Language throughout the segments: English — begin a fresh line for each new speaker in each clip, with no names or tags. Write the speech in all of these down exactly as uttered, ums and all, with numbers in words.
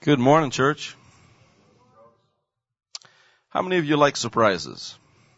Good morning, church. How many of you like surprises?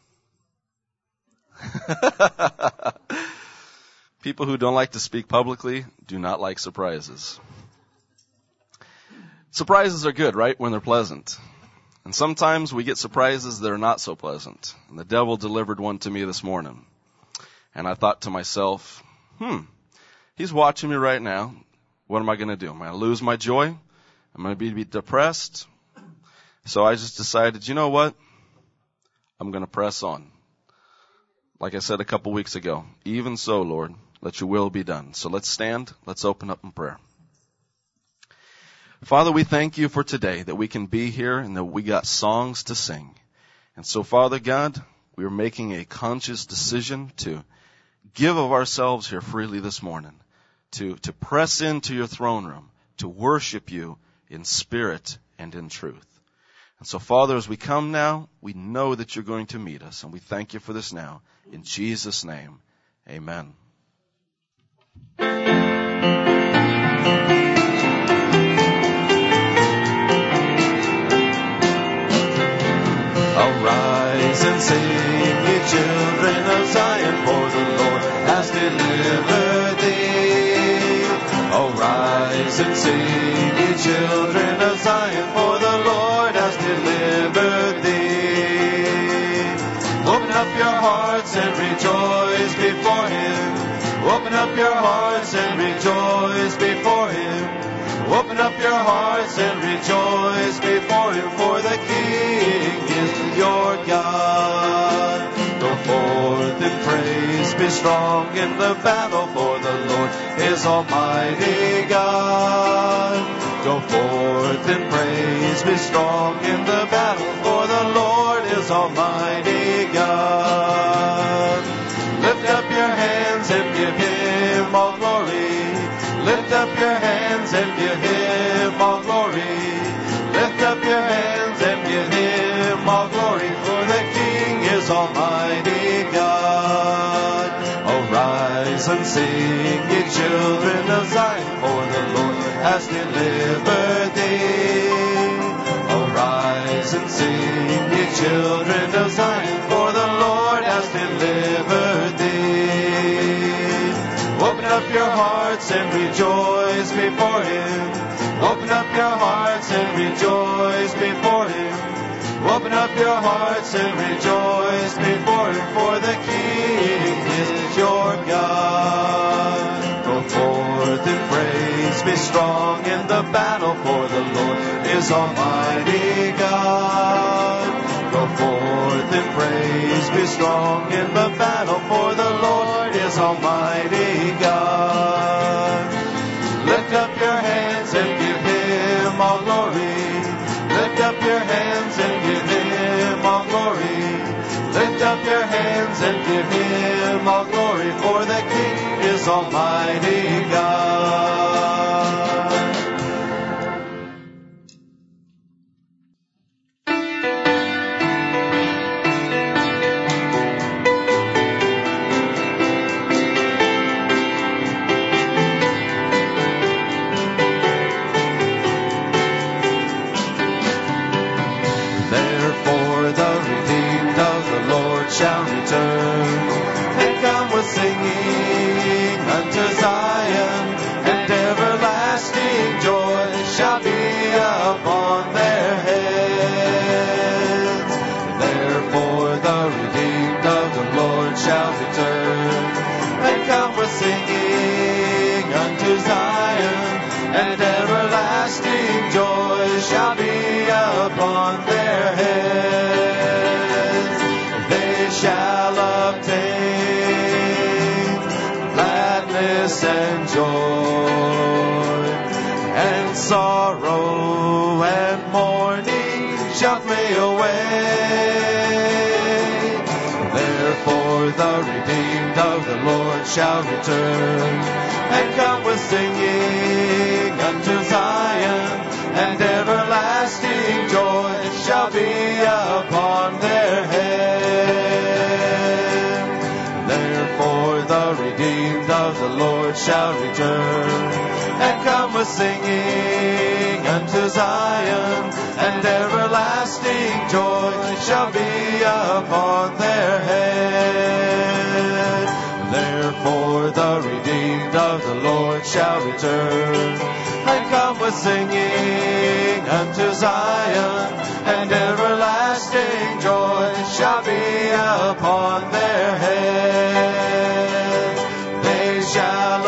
People who don't like to speak publicly do not like surprises. Surprises are good, right, when they're pleasant. And sometimes we get surprises that are not so pleasant. And the devil delivered one to me this morning. And I thought to myself, hmm, he's watching me right now. What am I going to do? Am I going to lose my joy? I'm going to be depressed. So I just decided, you know what? I'm going to press on. Like I said a couple weeks ago, even so, Lord, let your will be done. So let's stand. Let's open up in prayer. Father, we thank you for today that we can be here and that we got songs to sing. And so, Father God, we are making a conscious decision to give of ourselves here freely this morning, to, to press into your throne room, to worship you in spirit and in truth. And so, Father, as we come now, we know that you're going to meet us, and we thank you for this now. In Jesus' name, amen.
Arise and sing, ye children of Zion, for the Lord has delivered thee. Arise and sing, ye children of Zion, for the Lord has delivered thee. Open up your hearts and rejoice before him. Open up your hearts and rejoice before him. Open up your hearts and rejoice before him, for the King is your God. Go forth in praise, be strong in the battle, for the Lord is Almighty God. Go forth in praise, be strong in the battle, for the Lord is Almighty God. Lift up your hands and give him all glory. Lift up your hands and give him all glory. Lift up your hands and give him all glory, for the King is Almighty God. Arise and sing, ye children of Zion, for the Lord has delivered thee. Arise and sing, ye children of Zion, for the Lord has delivered thee. Open up your hearts and rejoice before him. Open up your hearts and rejoice before him. Open up your hearts and rejoice before him, for the King is your God. Go forth in praise, be strong in the battle, for the Lord is Almighty God. Go forth in praise, be strong in the battle, for the Lord is Almighty God. Lift up your hands and give him all glory. Lift up your hands and give him all glory. Lift up your hands and give him all glory, for the King is Almighty God. Shall return and come with singing unto Zion, and everlasting joy shall be upon their heads. Therefore the redeemed of the Lord shall return and come with singing unto Zion, and everlasting joy shall be upon their heads. Shall obtain gladness and joy, and sorrow and mourning shall flee away. Therefore the redeemed of the Lord shall return and come with singing unto Zion, and everlasting joy shall be upon their heads. Therefore the redeemed of the Lord shall return and come with singing unto Zion, and everlasting joy shall be upon their head. Therefore the redeemed of the Lord shall return, and come with singing unto Zion, and everlasting joy shall be upon their head. They shall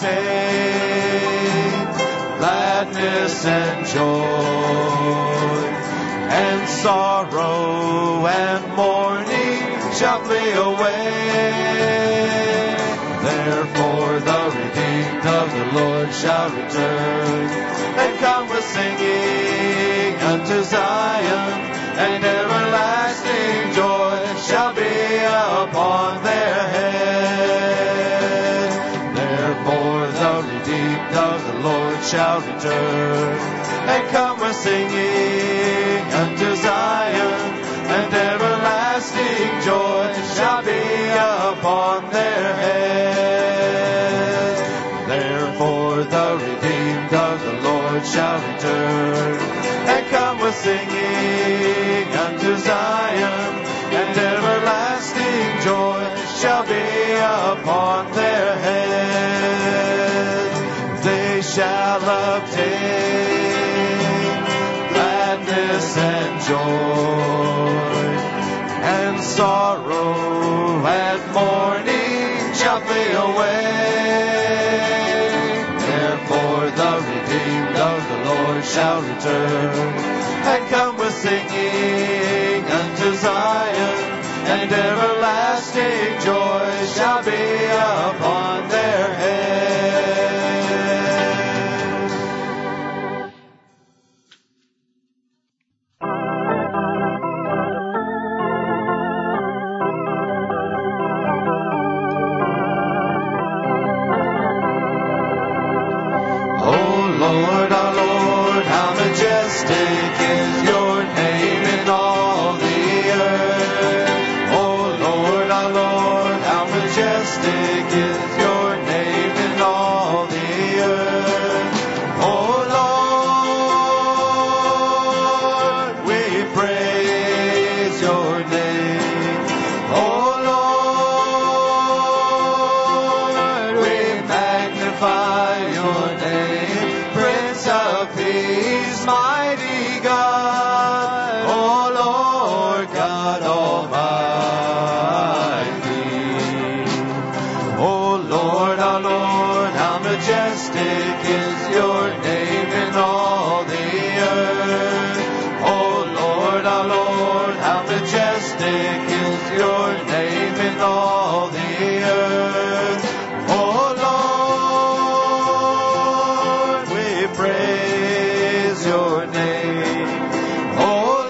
obtain gladness and joy, and sorrow and mourning shall flee away. Therefore the redeemed of the Lord shall return, and come with singing unto Zion, and everlasting joy shall be upon their head. Therefore the redeemed of the Lord shall return, and come with singing unto Zion, and everlasting joy shall be upon their head. Therefore the redeemed of the Lord shall return, and come with singing unto Zion, and everlasting joy shall be upon their head. They shall obtain gladness and joy, and sorrow and mourning shall flee away. Therefore the redeemed of the Lord shall return, and come with singing unto Zion, and everlasting joy shall be upon their head. Lord, our Lord, how majestic is your name in all the earth. Oh Lord, our Lord, how majestic is your name in all the earth. Oh Lord, we praise your name. Oh Lord, we magnify your name. Prince of Peace, mighty God, O Lord God Almighty. O Lord, our Lord, how majestic is your name in all the earth. O Lord, our Lord, how majestic is your name in all the earth. O Lord, we praise your name. Oh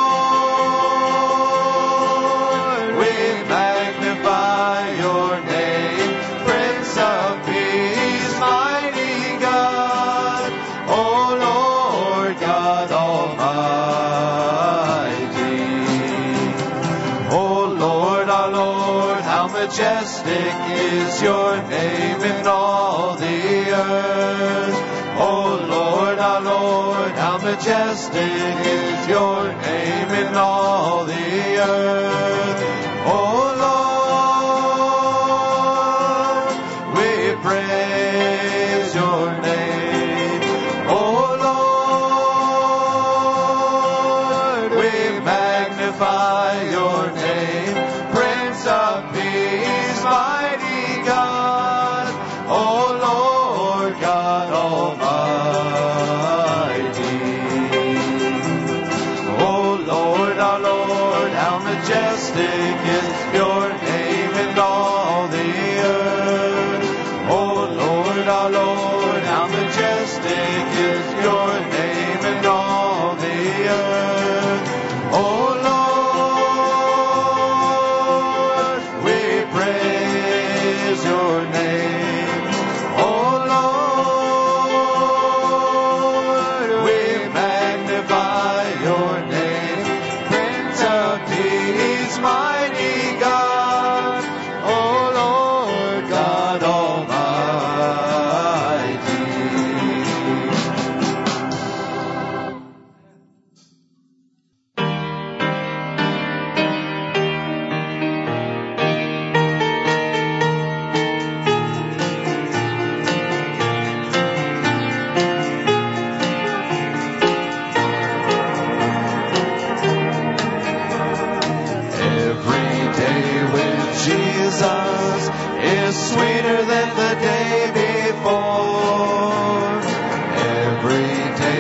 Lord, we magnify your name. Prince of Peace, mighty God, O Lord God Almighty. O Lord, our Lord, how majestic is your name in all the earth. O Lord, our Lord, how majestic is your name in all the earth. O Lord, we praise your name. O Lord, we magnify your name. Prince of Peace, mighty God, O Lord God Almighty. O Lord, our Lord, how majestic is your name in all the earth. O Lord, our Lord, how majestic is your name in all the earth. O Lord, we praise your name. O Lord, we magnify your name. Prince of Peace, mighty God, O Lord God Almighty.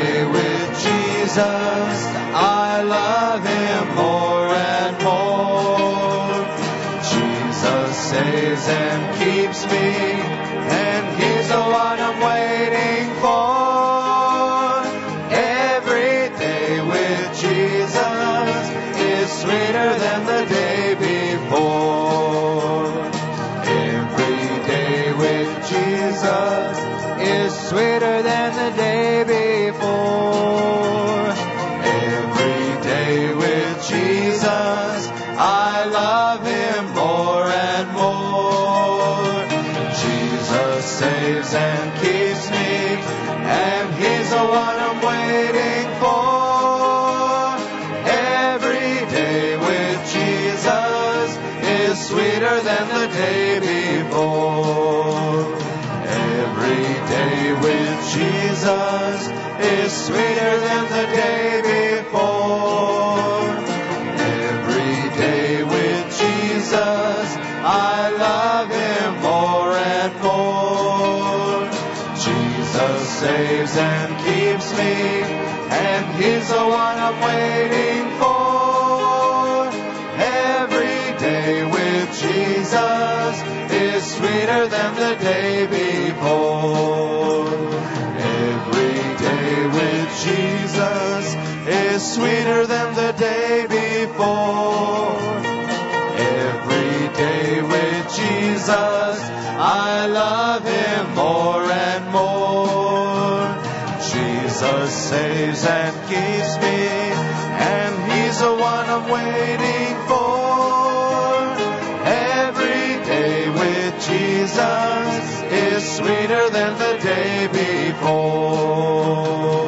day with Jesus, I love Him more and more. Jesus saves and keeps me, and He's the one I'm waiting for. Every day with Jesus is sweeter than the day before. Every day with Jesus is sweeter than the day before. Every day with Jesus, I love Him more and more. Jesus saves and keeps me, and He's the one I'm waiting for. Every day with Jesus is sweeter than the day before. Every day with Jesus is sweeter than the day before. Every day with Jesus, I love Him more and more. Jesus saves and keeps me, and He's the one I'm waiting for. Every day with Jesus is sweeter than the day before. Every day with Jesus is sweeter than the day before. Every day with Jesus, I love Him more and more. Jesus saves and keeps me, and He's the one I'm waiting for. Every day with Jesus is sweeter than the day before.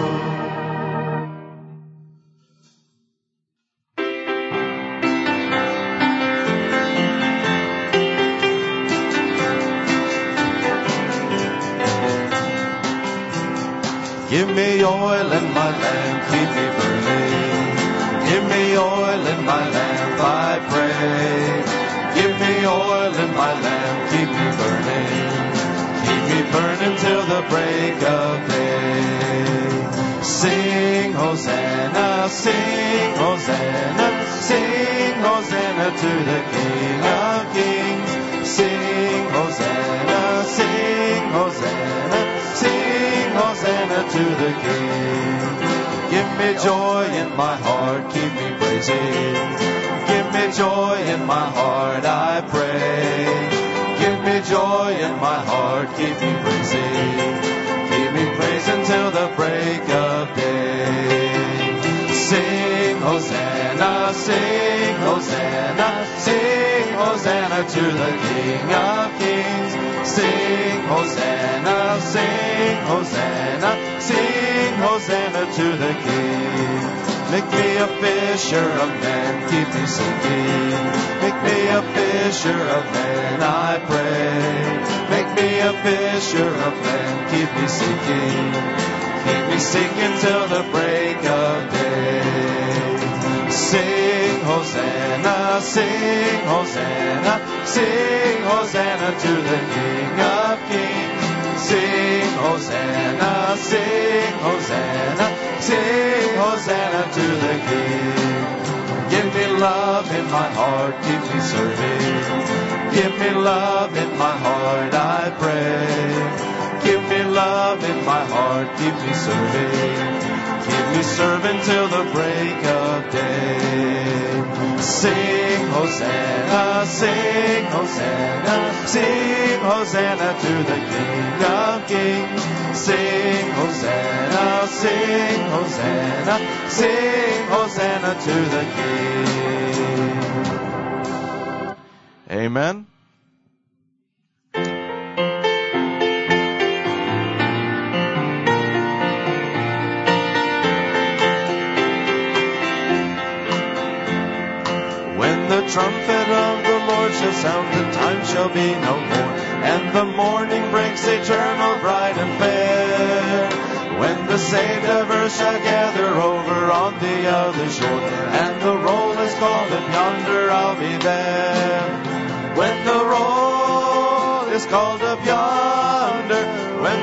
Give me oil in my lamp, keep me burning. Give me oil in my lamp, I pray. Give me oil in my lamp, keep me burning. Keep me burning till the break of day. Sing Hosanna, sing Hosanna, sing Hosanna to the King of Kings. Sing Hosanna, sing Hosanna, sing Hosanna to the King. Give me joy in my heart, keep me praising. Give me joy in my heart, I pray. Give me joy in my heart, keep me praising. Keep me praising till the break of day. Sing Hosanna, sing Hosanna, sing Hosanna to the King of Kings. Sing Hosanna, sing Hosanna, sing Hosanna to the King. Make me a fisher of men, keep me sinking. Make me a fisher of men, I pray. Make me a fisher of men, keep me sinking. Keep me sinking till the break of day. Sing Hosanna, sing Hosanna, sing Hosanna to the King of Kings. Sing Hosanna, sing Hosanna, sing Hosanna to the King. Give me love in my heart, keep me serving. Give me love in my heart, I pray. Give me love in my heart, keep me serving. Keep me serving till the break of day. Sing Hosanna, sing Hosanna, sing Hosanna to the King of Kings. Sing Hosanna, sing Hosanna, sing Hosanna to the King. Amen. The trumpet of the Lord shall sound, and time shall be no more, and the morning breaks eternal, bright and fair. When the saved of earth shall gather over on the other shore, and the roll is called, and yonder I'll be there. When the roll is called up yonder, when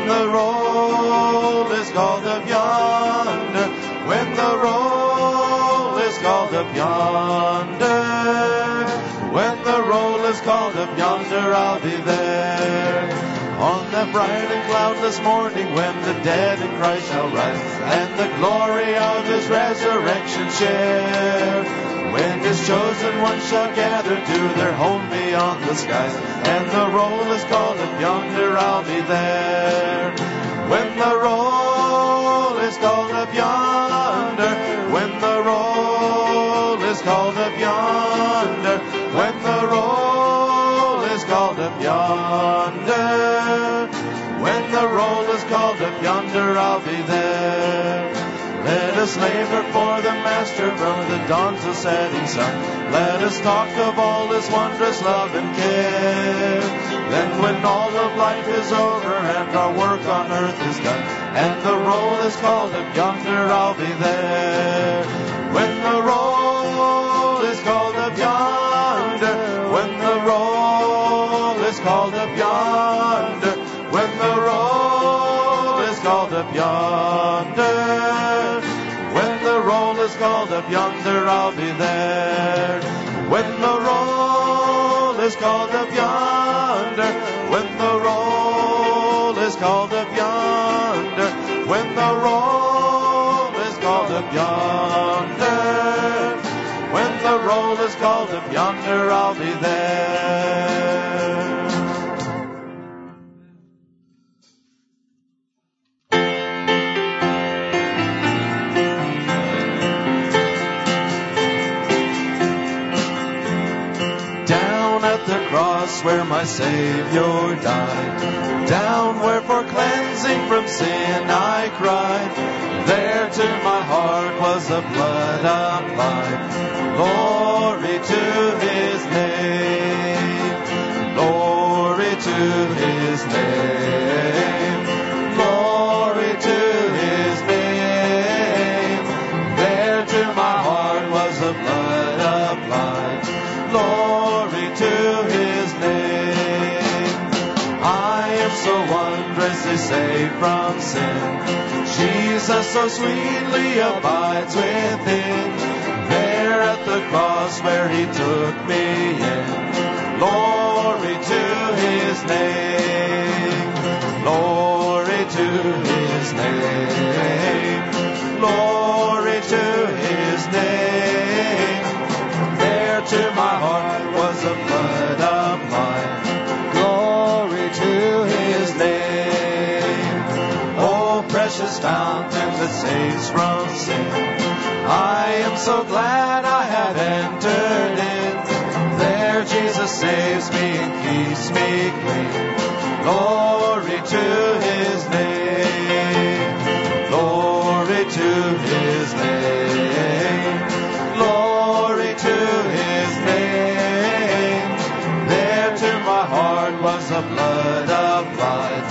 When the roll is called up yonder, when the roll is called up yonder, when the roll is called up yonder, I'll be there. On that bright and cloudless morning when the dead in Christ shall rise and the glory of his resurrection share. When his chosen ones shall gather to their home beyond the skies and the roll is called up yonder, I'll be there. When the roll is called up yonder, when the roll is called up yonder, when the roll is called up yonder, when the roll is called up yonder, I'll be there. Let us labor for the Master from the dawn to setting sun. Let us talk of all his wondrous love and care. Then when all of life is over and our work on earth is done, and the roll is called up yonder, I'll be there. When the roll is called up yonder, when the roll is called up yonder, when the roll is called up yonder, when the roll is called up yonder, I'll be there. When the roll is called up yonder, when the roll is called up yonder, when the roll is called up yonder, when the roll is called up yonder, I'll be there. Where my Savior died, down where for cleansing from sin I cried, there to my heart was the blood applied. Glory to his name, glory to his name, glory to his name, there to my heart was the blood applied. Glory to his name. I am so wondrously saved from sin. Jesus so sweetly abides within. There at the cross where he took me in. Glory to his name. Glory to his name. Glory to his name. There to my heart was the blood applied. Glory to his name. Oh, precious fountain that saves from sin. I am so glad I have entered in. There Jesus saves me and keeps me clean. Glory to his name. Glory to his name. Glory to his name. There to my heart was the blood applied.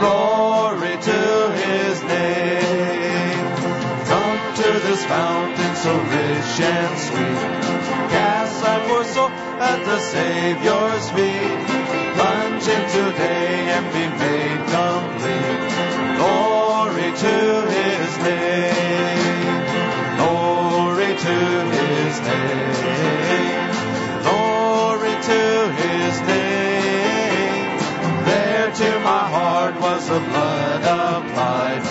Glory to his name. Come to this fountain so rich and sweet. Cast thy poor soul at the Savior's feet. Plunge in today and be made complete. Glory to his name. Glory to his name. Glory to his name. There to my heart was the blood applied.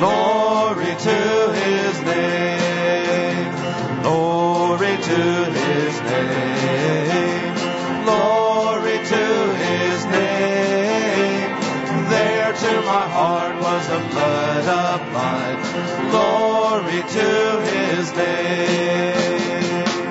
Glory to his name. Glory to his name. Glory to his name. There to my heart was the blood applied. Glory to his name.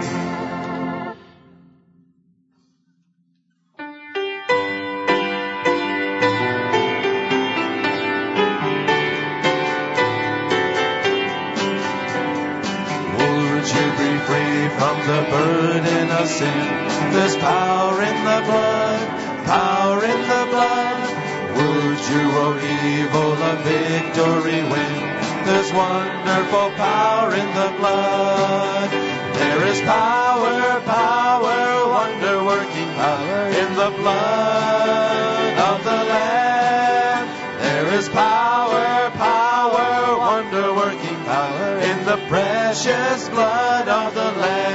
From the burden of sin, there's power in the blood, power in the blood. Would you, O evil, a victory win? There's wonderful power in the blood. There is power, power, wonder-working power in the blood of the Lamb. There is power, power, wonder-working power in the precious blood of the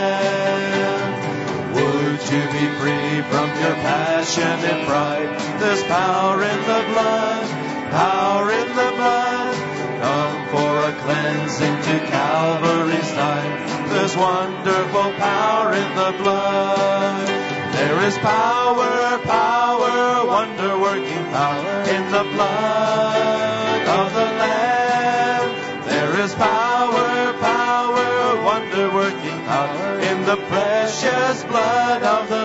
Lamb. Would you be free from your passion and pride? There's power in the blood, power in the blood. Come for a cleansing to Calvary's night. There's wonderful power in the blood. There is power, power, wonder-working power in the blood of the Lamb. There is power, power, wonder-working power in the precious blood of the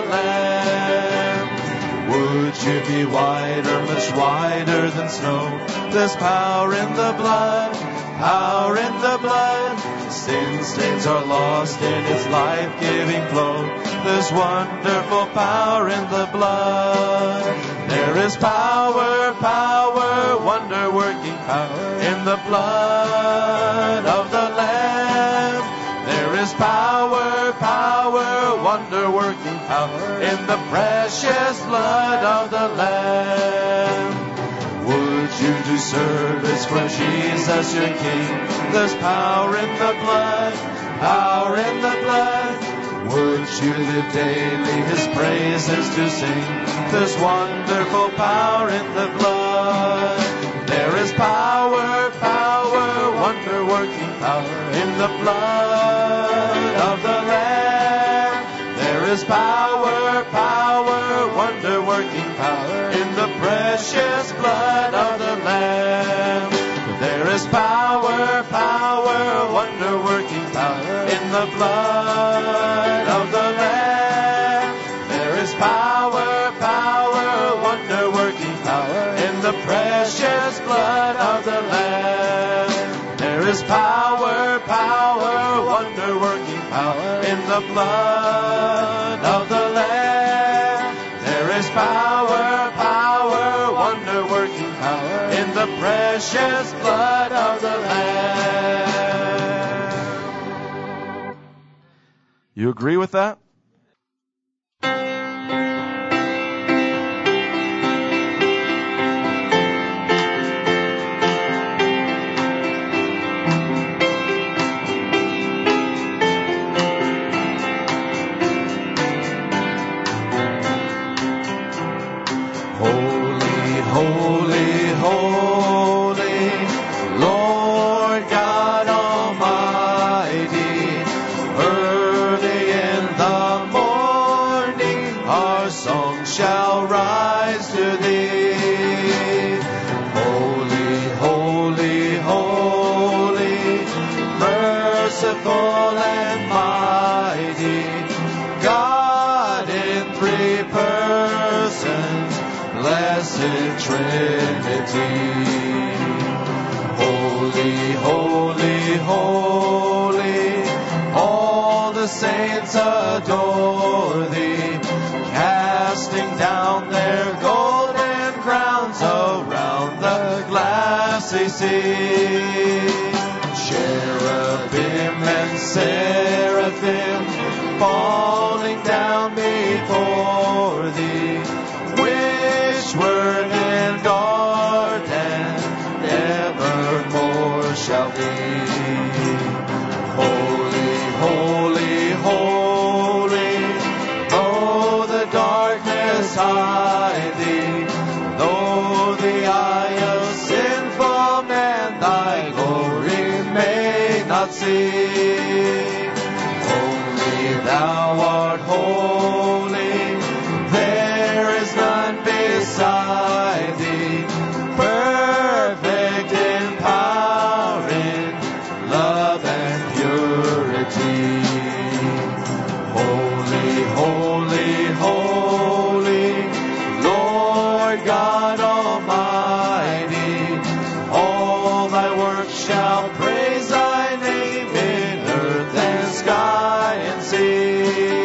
Lamb. Would you be whiter, much whiter than snow? There's power in the blood, power in the blood. Sin stains are lost in its life-giving flow. There's wonderful power in the blood. There is power, power, wonder-working power in the blood of the Lamb. There is power, power, wonder-working power in the precious blood of the Lamb. Would you do service for Jesus your King? There's power in the blood, power in the blood. Would you live daily His praises to sing? There's wonderful power in the blood. There is power, power, wonder-working power in the blood of the Lamb. There is power, power, wonder-working power in the precious blood of the Lamb. There is power, power, wonder-working power in the blood of the Lamb. There is power, power, wonder-working power in the precious blood of the Lamb. There is power, power, wonder-working power in the blood of the Lamb. There is power, power, wonder-working power in the precious blood of the Lamb.
You agree with that?
Holy, holy, holy, Lord God Almighty. Early in the morning our song shall rise to Thee. Holy, holy, holy, merciful and mighty, God in three persons, Blessed Trinity. Holy, holy, holy, all the saints adore Thee, casting down their golden crowns around the glassy sea. Cherubim and seraphim falling down before Thee, word and guard and evermore shall be. Holy, holy, holy, though the darkness hide Thee, though the eye of sinful man Thy glory may not see. Only Thou art holy, there is none beside Thee, perfect in power, in love and purity. Holy, holy, holy, Lord God Almighty, all Thy works shall praise Thy name in earth and sky and sea.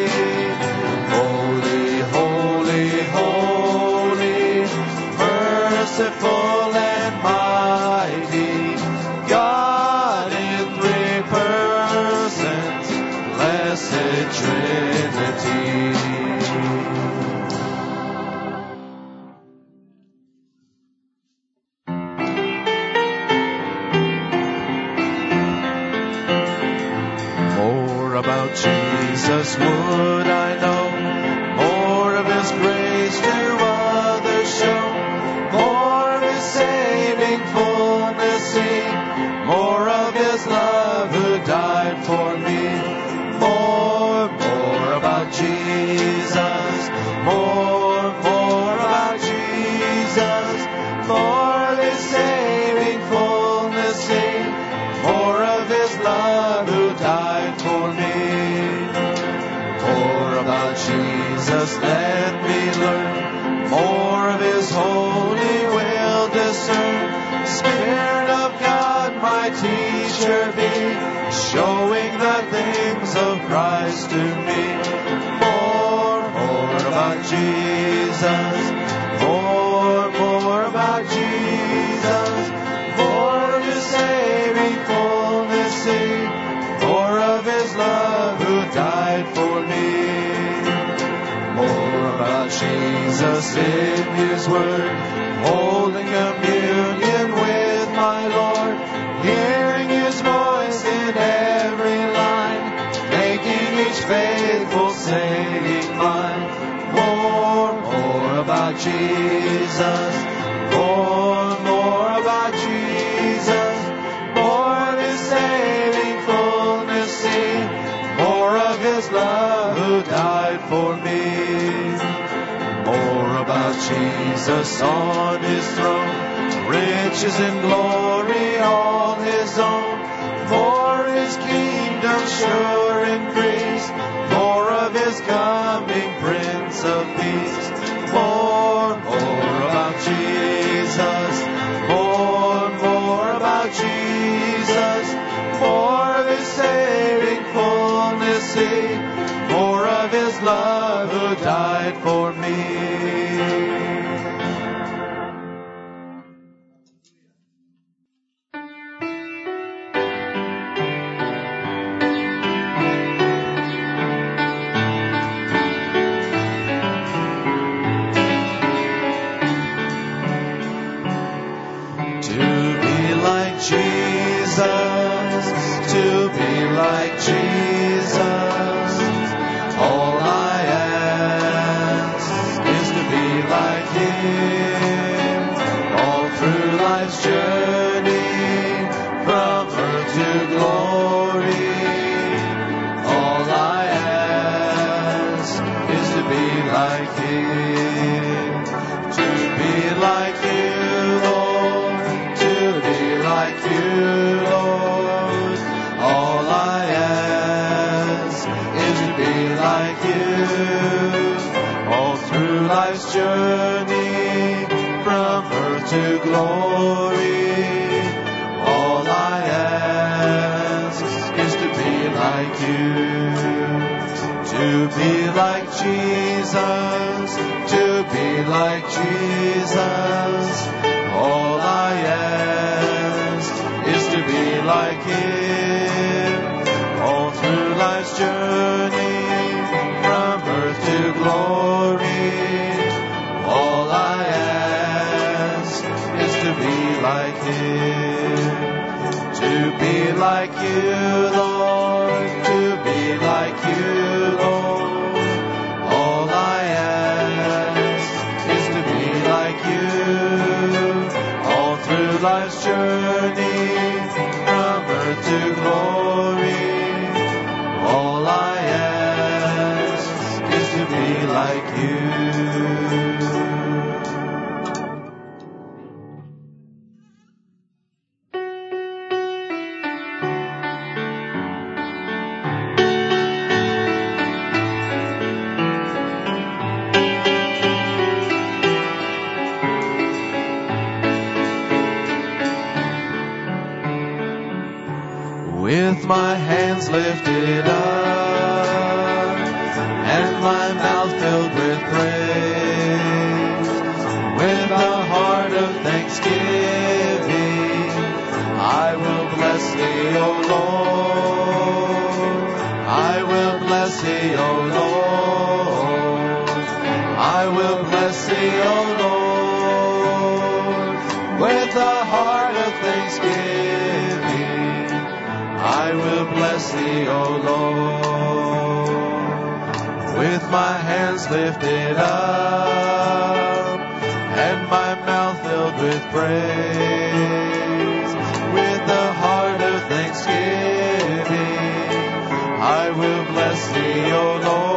Holy, holy, holy, merciful and mighty, God in three persons, about Jesus would I know. More of His grace to others show. More of His saving fullness see. More of His love who died for me. More, more about Jesus. More, more about Jesus. More of His saving fullness see. More of His love who died for me. More about Jesus let me learn. More of His holy will discern. Spirit of God my teacher be, showing the things of Christ to me. More, more about Jesus. More, more about Jesus. More of His saving fullness see. More of His love who died for me. More about Jesus in His word. Holding communion with my Lord. Hearing His voice in every line. Making each faithful saying mine. More, more about Jesus. More, more about Jesus. More of His saving fullness see. More of His love who died for me. More about Jesus on His throne. Riches and glory all His own. More His kingdom sure increase. More of His coming Prince of Peace. More, more about Jesus. More, more about Jesus. More of His saving fullness see. More of His love who died for me. With my hands lifted up and my mouth filled with praise, with a heart of thanksgiving, I will bless Thee, O Lord. I will bless Thee, O Lord. I will bless Thee, O Lord. With a heart of thanksgiving, I will bless thee, O Lord, with my hands lifted up and my mouth filled with praise, with a heart of thanksgiving. I will bless thee, O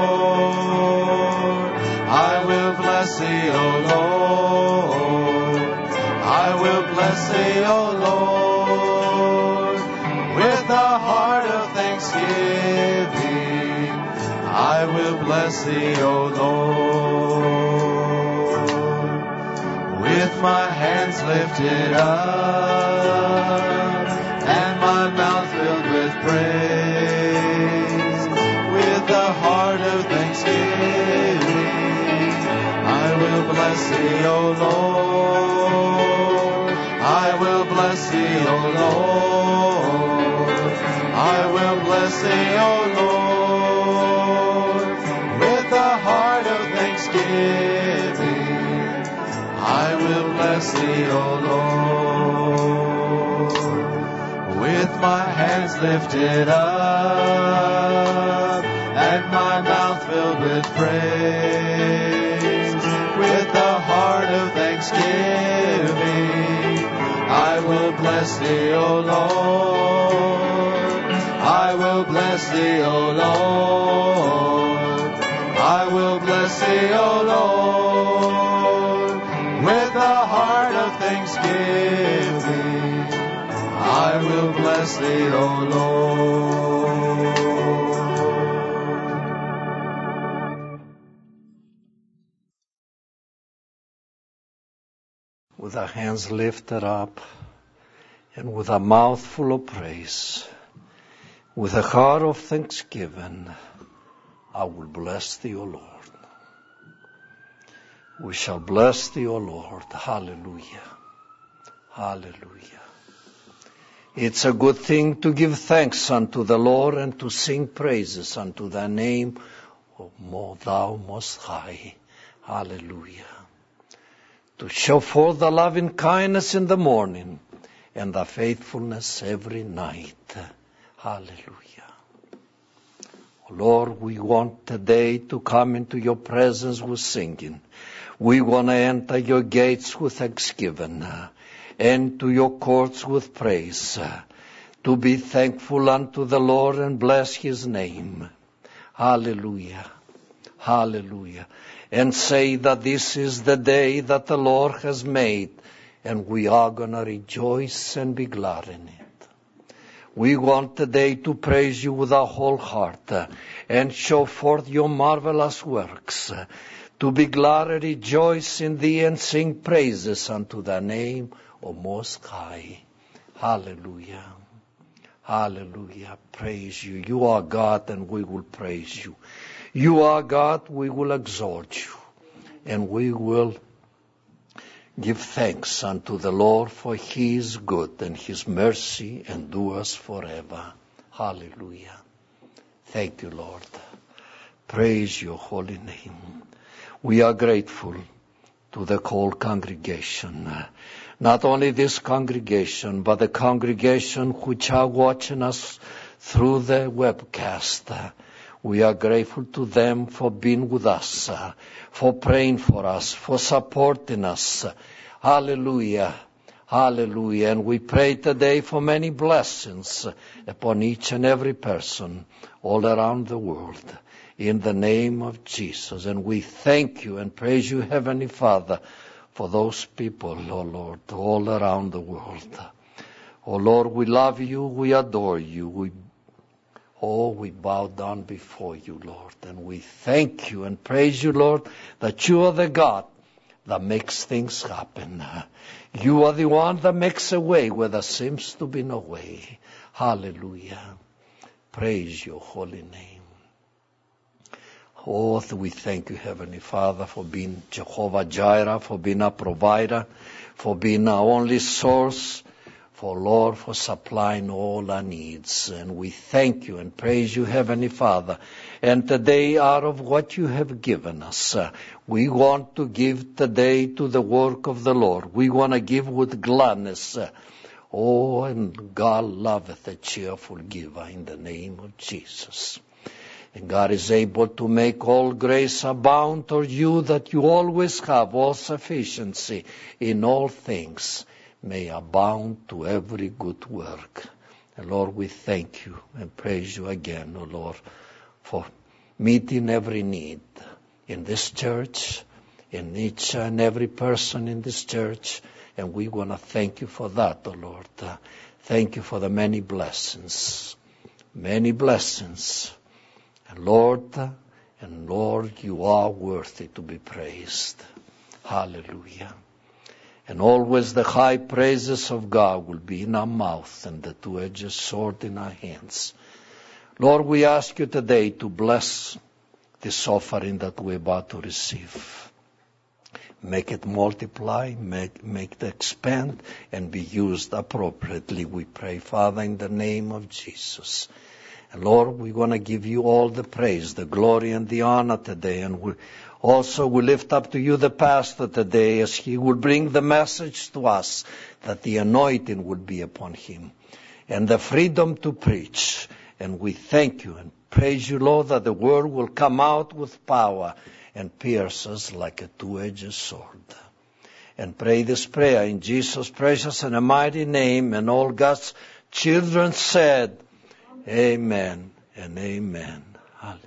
Lord. I will bless thee, O Lord. I will bless thee, O Lord, with a heart of thanksgiving. I will bless thee, O Lord, with my hands lifted up and my mouth filled with praise, with a heart of thanksgiving. I will bless thee, O Lord. I will bless thee, O Lord. I will bless thee, O Lord, with a heart of thanksgiving. I will bless thee, O Lord, with my hands lifted up and my mouth filled with praise, with a heart of thanksgiving. I will bless thee, O Lord. I will bless thee, O Lord. I will bless thee, O Lord, with a heart of thanksgiving. I will bless thee, O Lord.
With our hands lifted up and with a mouth full of praise, with a heart of thanksgiving, I will bless thee, O Lord. We shall bless thee, O Lord. Hallelujah. Hallelujah. It's a good thing to give thanks unto the Lord and to sing praises unto thy name, O thou most high. Hallelujah. To show forth the loving kindness in the morning and the faithfulness every night. Hallelujah. Lord, we want today to come into your presence with singing. We want to enter your gates with thanksgiving, and to your courts with praise, to be thankful unto the Lord and bless his name. Hallelujah. Hallelujah. And say that this is the day that the Lord has made, and we are going to rejoice and be glad in it. We want today to praise you with our whole heart uh, and show forth your marvelous works, uh, to be glad and rejoice in thee and sing praises unto thy name, O Most High. Hallelujah. Hallelujah. Praise you. You are God, and we will praise you. You are God, we will exalt you, and we will give thanks unto the Lord, for he is good, and his mercy endures forever. Hallelujah. Thank you, Lord. Praise your holy name. We are grateful to the whole congregation. Not only this congregation, but the congregation which are watching us through the webcast. We are grateful to them for being with us, uh, for praying for us, for supporting us. Hallelujah. Hallelujah. And we pray today for many blessings upon each and every person all around the world, in the name of Jesus. And we thank you and praise you, Heavenly Father, for those people, oh Lord, all around the world. Oh Lord, we love you, we adore you, we Oh, we bow down before you, Lord, and we thank you and praise you, Lord, that you are the God that makes things happen. You are the one that makes a way where there seems to be no way. Hallelujah. Praise your holy name. Oh, we thank you, Heavenly Father, for being Jehovah Jireh, for being our provider, for being our only source, for, Lord, for supplying all our needs. And we thank you and praise you, Heavenly Father. And today, out of what you have given us, uh, we want to give today to the work of the Lord. We want to give with gladness. Uh, Oh, and God loveth a cheerful giver in the name of Jesus. And God is able to make all grace abound toward you, that you always have all sufficiency in all things, may abound to every good work. And Lord, we thank you and praise you again, O Lord, for meeting every need in this church, in each and every person in this church. And we want to thank you for that, O Lord. Uh, thank you for the many blessings, many blessings. And Lord, uh, and Lord, you are worthy to be praised. Hallelujah. And always the high praises of God will be in our mouth and the two-edged sword in our hands. Lord, we ask you today to bless this offering that we're about to receive. Make it multiply, make, make it expand, and be used appropriately, we pray, Father, in the name of Jesus. And Lord, we want to give you all the praise, the glory, and the honor today. And we also we lift up to you the pastor today, as he will bring the message to us, that the anointing would be upon him, and the freedom to preach. And we thank you and praise you, Lord, that the word will come out with power and pierce us like a two-edged sword. And pray this prayer in Jesus' precious and mighty name. And all God's children said, Amen and amen. Hallelujah.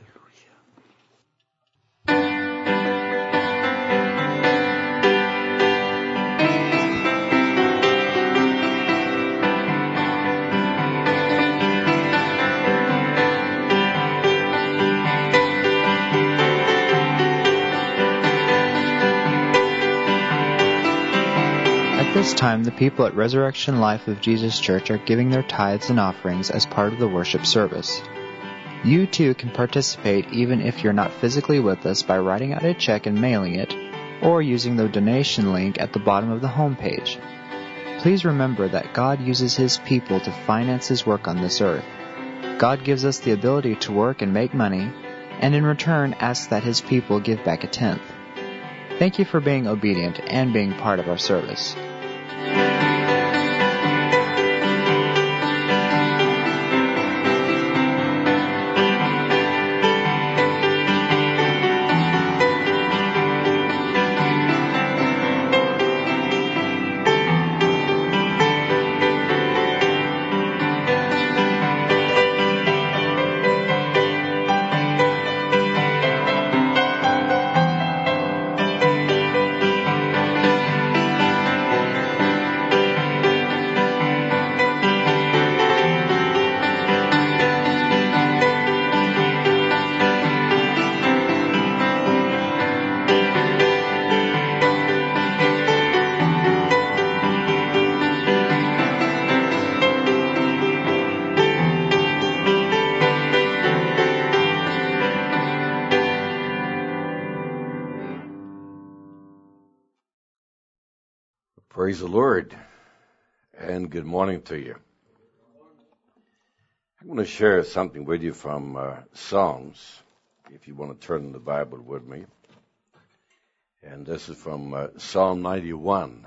At this time, the people at Resurrection Life of Jesus Church are giving their tithes and offerings as part of the worship service. You too can participate even if you're not physically with us by writing out a check and mailing it, or using the donation link at the bottom of the homepage. Please remember that God uses His people to finance His work on this earth. God gives us the ability to work and make money, and in return asks that His people give back a tenth. Thank you for being obedient and being part of our service.
Praise the Lord, and good morning to you. I'm going to share something with you from uh, Psalms, if you want to turn the Bible with me. And this is from uh, Psalm ninety-one.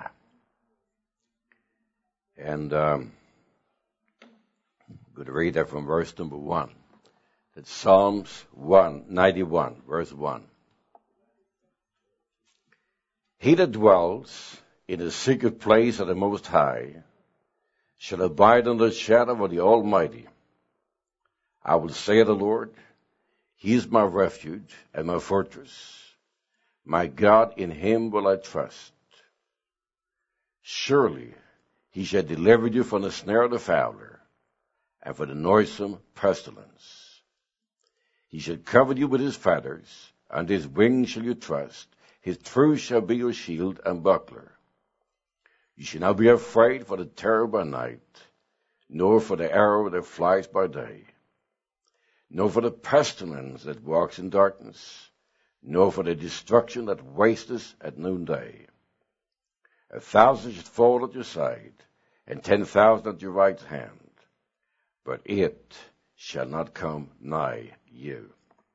And um, I'm going to read that from verse number one. It's Psalms one, ninety-one, verse one. He that dwells in the secret place of the Most High shall abide under the shadow of the Almighty. I will say of the Lord, He is my refuge and my fortress. My God, in Him will I trust. Surely He shall deliver you from the snare of the fowler and from the noisome pestilence. He shall cover you with His feathers, and His wings shall you trust. His truth shall be your shield and buckler. You shall not be afraid for the terror by night, nor for the arrow that flies by day, nor for the pestilence that walks in darkness, nor for the destruction that wasteth at noonday. A thousand should fall at your side, and ten thousand at your right hand, but it shall not come nigh you.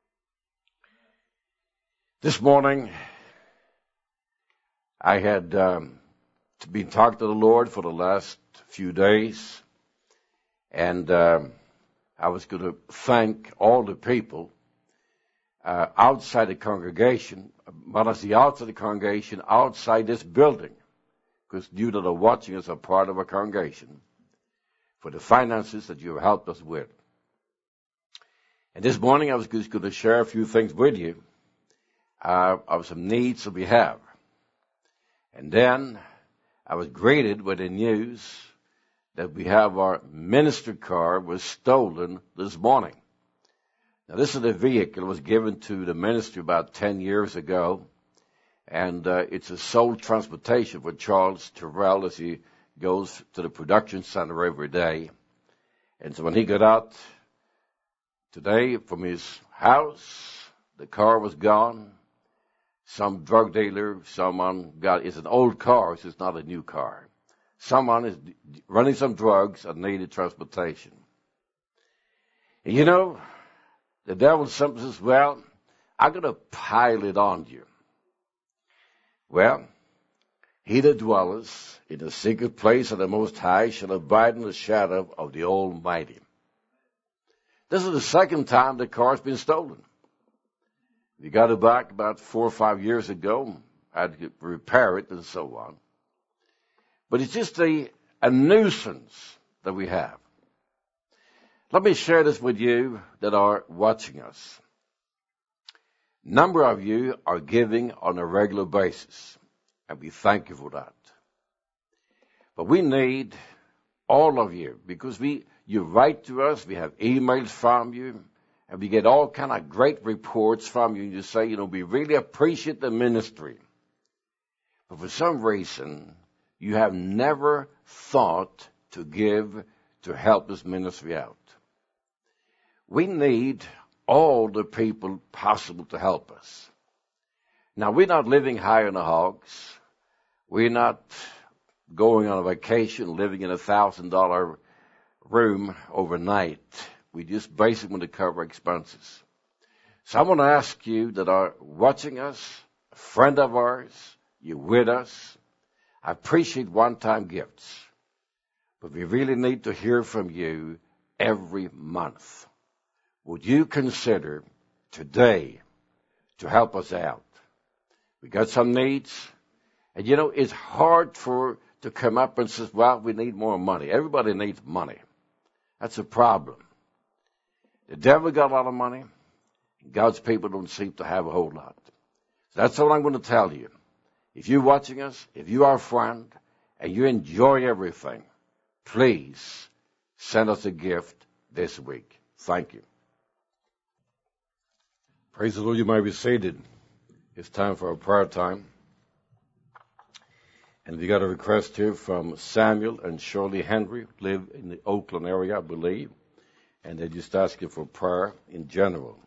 This morning, I had um, been talking to the Lord for the last few days, and um, I was going to thank all the people uh, outside the congregation, but as the outside the congregation, outside this building, because you that are watching us are part of our congregation, for the finances that you have helped us with. And this morning I was just going to share a few things with you uh, of some needs that we have. And then I was greeted with the news that we have our ministry car was stolen this morning. Now, this is a vehicle that was given to the ministry about ten years ago, and uh, it's a sole transportation for Charles Terrell as he goes to the production center every day. And so when he got out today from his house, the car was gone. Some drug dealer, someone got, it's an old car, so it's not a new car. Someone is running some drugs and needed transportation. And you know, the devil sometimes says, well, I'm going to pile it on you. Well, he that dwelleth in the secret place of the Most High shall abide in the shadow of the Almighty. This is the second time the car's been stolen. We got it back about four or five years ago. I had to repair it and so on. But it's just a, a nuisance that we have. Let me share this with you that are watching us. A number of you are giving on a regular basis, and we thank you for that. But we need all of you, because we you write to us, we have emails from you, and we get all kind of great reports from you. You say, you know, we really appreciate the ministry. But for some reason, you have never thought to give to help this ministry out. We need all the people possible to help us. Now, we're not living high on the hogs. We're not going on a vacation, living in a thousand dollar room overnight. We just basically want to cover expenses. So I want to ask you that are watching us, a friend of ours, you're with us. I appreciate one-time gifts, but we really need to hear from you every month. Would you consider today to help us out? We got some needs, and you know, it's hard for to come up and say, well, we need more money. Everybody needs money. That's a problem. The devil got a lot of money. God's people don't seem to have a whole lot. So that's all I'm going to tell you. If you're watching us, if you are a friend, and you enjoy everything, please send us a gift this week. Thank you. Praise the Lord, you may be seated. It's time for our prayer time. And we got a request here from Samuel and Shirley Henry, live in the Oakland area, I believe. And they're just asking for prayer in general.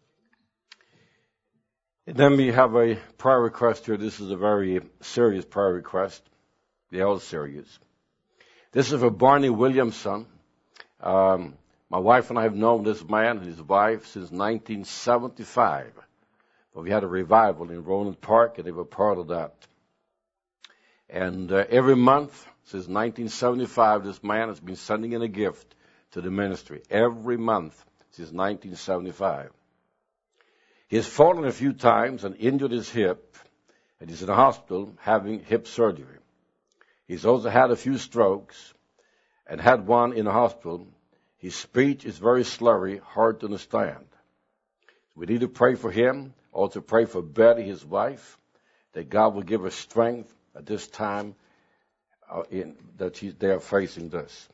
And then we have a prayer request here. This is a very serious prayer request. They're all serious. This is for Barney Williamson. Um, my wife and I have known this man and his wife since nineteen seventy-five. But we had a revival in Roland Park, and they were part of that. And uh, every month since nineteen seventy-five, this man has been sending in a gift to the ministry. Every month since nineteen seventy-five. He has fallen a few times and injured his hip, and he's in the hospital having hip surgery. He's also had a few strokes and had one in the hospital. His speech is very slurry, hard to understand. We need to pray for him, also pray for Betty, his wife, that God will give her strength at this time uh, in, that he, they are facing this.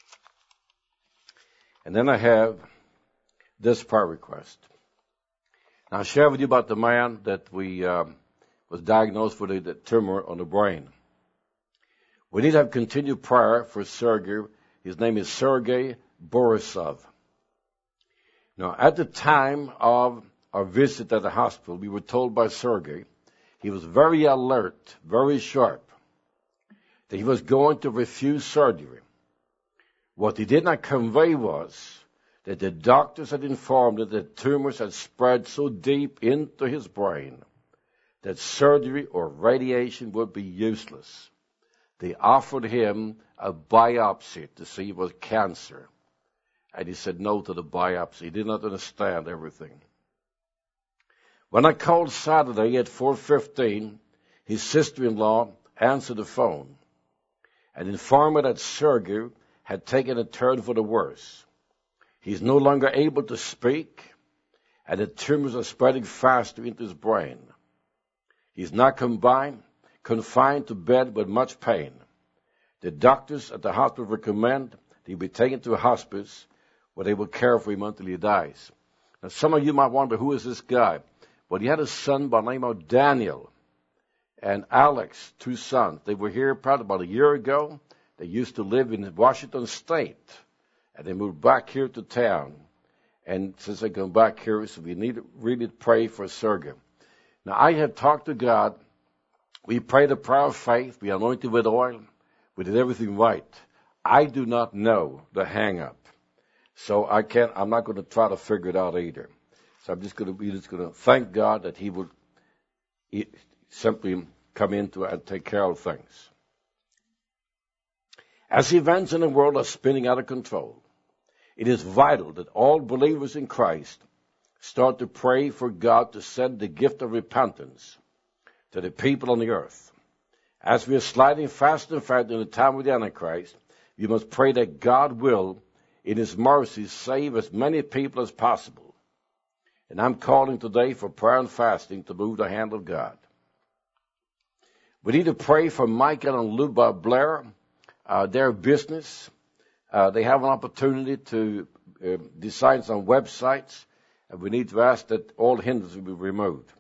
And then I have this prayer request. Now, I'll share with you about the man that we um, was diagnosed with a, a tumor on the brain. We need to have continued prayer for Sergei. His name is Sergei Borisov. Now, at the time of our visit at the hospital, we were told by Sergei he was very alert, very sharp, that he was going to refuse surgery. What he did not convey was that the doctors had informed him that tumors had spread so deep into his brain that surgery or radiation would be useless. They offered him a biopsy to see if it was cancer. And he said no to the biopsy. He did not understand everything. When I called Saturday at four fifteen, his sister-in-law answered the phone and informed me that Sergei had taken a turn for the worse. He's no longer able to speak, and the tumors are spreading faster into his brain. He's now combined, confined to bed with much pain. The doctors at the hospital recommend that he be taken to a hospice where they will care for him until he dies. Now, some of you might wonder, who is this guy? Well, he had a son by the name of Daniel and Alex, two sons. They were here probably about a year ago. They used to live in Washington State, and they moved back here to town. And since they come back here, so we need to really pray for Sergei. Now, I have talked to God. We prayed a prayer of faith. We anointed with oil. We did everything right. I do not know the hang-up. So I can't, I'm not going to try to figure it out either. So I'm just going to be just going to thank God that he would simply come into and take care of things. As events in the world are spinning out of control, it is vital that all believers in Christ start to pray for God to send the gift of repentance to the people on the earth. As we are sliding fast and fast in the time of the Antichrist, we must pray that God will, in his mercy, save as many people as possible. And I'm calling today for prayer and fasting to move the hand of God. We need to pray for Michael and Luba Blair, uh, their business. Uh, they have an opportunity to uh, design some websites, and we need to ask that all hindrances be removed.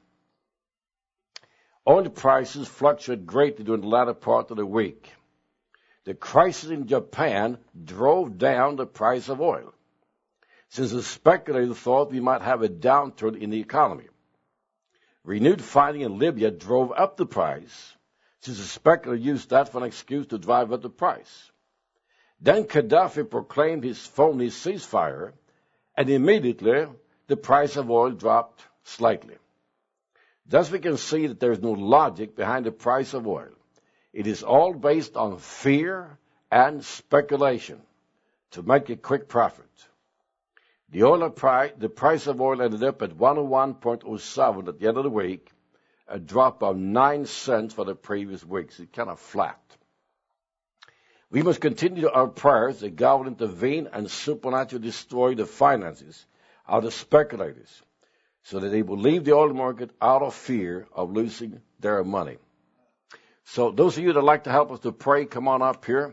Oil prices fluctuate greatly during the latter part of the week. The crisis in Japan drove down the price of oil, since the speculators thought we might have a downturn in the economy. Renewed fighting in Libya drove up the price, since the speculator used that for an excuse to drive up the price. Then Gaddafi proclaimed his phony ceasefire, and immediately the price of oil dropped slightly. Thus we can see that there is no logic behind the price of oil. It is all based on fear and speculation to make a quick profit. The oil price, the price of oil ended up at one oh one point oh seven at the end of the week, a drop of nine cents for the previous week. So it's kind of flat. We must continue our prayers that God will intervene and supernaturally destroy the finances of the speculators, so that they will leave the oil market out of fear of losing their money. So those of you that like to help us to pray, come on up here.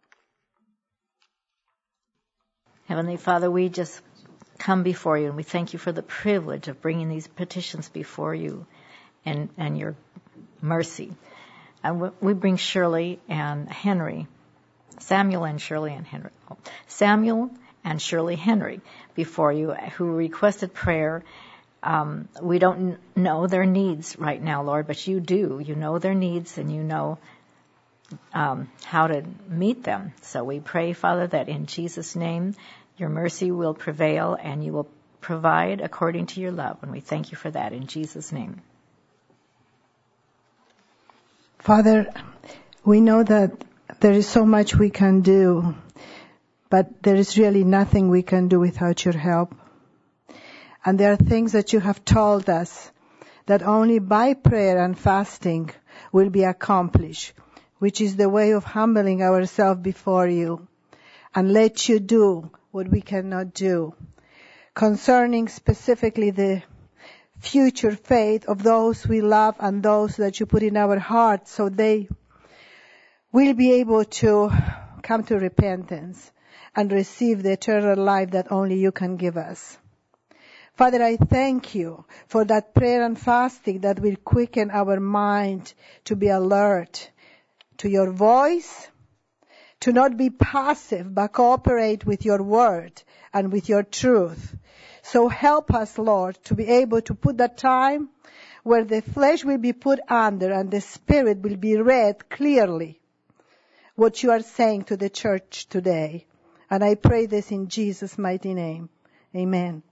Heavenly Father, we just come before you, and we thank you for the privilege of bringing these petitions before you and, and your mercy. And we bring Shirley and Henry, Samuel and Shirley and Henry, Samuel and Shirley Henry before you, who requested prayer. Um, we don't know their needs right now, Lord, but you do. You know their needs, and you know um, how to meet them. So we pray, Father, that in Jesus' name, your mercy will prevail and you will provide according to your love. And we thank you for that in Jesus' name.
Father, we know that there is so much we can do, but there is really nothing we can do without your help. And there are things that you have told us that only by prayer and fasting will be accomplished, which is the way of humbling ourselves before you and let you do what we cannot do. Concerning specifically the future fate of those we love and those that you put in our hearts, so they will be able to come to repentance and receive the eternal life that only you can give us. Father, I thank you for that prayer and fasting that will quicken our mind to be alert to your voice, to not be passive, but cooperate with your word and with your truth. So help us, Lord, to be able to put that time where the flesh will be put under and the spirit will be read clearly what you are saying to the church today. And I pray this in Jesus' mighty name. Amen.